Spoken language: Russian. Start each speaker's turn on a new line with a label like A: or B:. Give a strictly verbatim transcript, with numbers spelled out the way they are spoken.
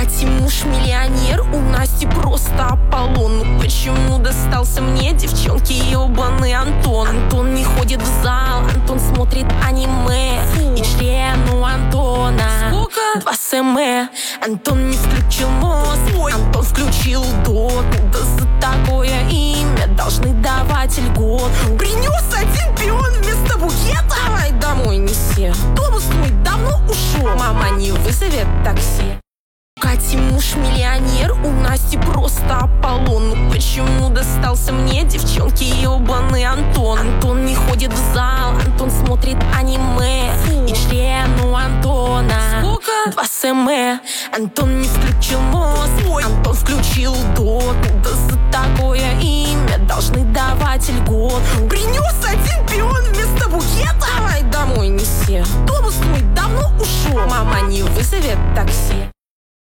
A: Кати муж миллионер, у Насти просто Аполлон. Ну почему достался мне, девчонки, ебаный Антон? Антон не ходит в зал, Антон смотрит аниме. Фу. И член у Антона сколько? Два см. Антон не включил мозг, ой. Антон включил дот. Да за такое имя должны давать льгот. Принес один пион вместо букета. Давай домой неси, автобус мой давно ушел. Мама не вызовет такси. Кати муж миллионер, у Насти просто Аполлон. Ну почему достался мне, девчонки, ебаный Антон? Антон не ходит в зал, Антон смотрит аниме. Фу. И член у Антона сколько? Два см. Антон не включил мозг, ой. Антон включил дот. Да за такое имя должны давать льгот. Принес один пион вместо букета. Давай домой неси, автобус мой давно ушел. Мама не вызовет такси.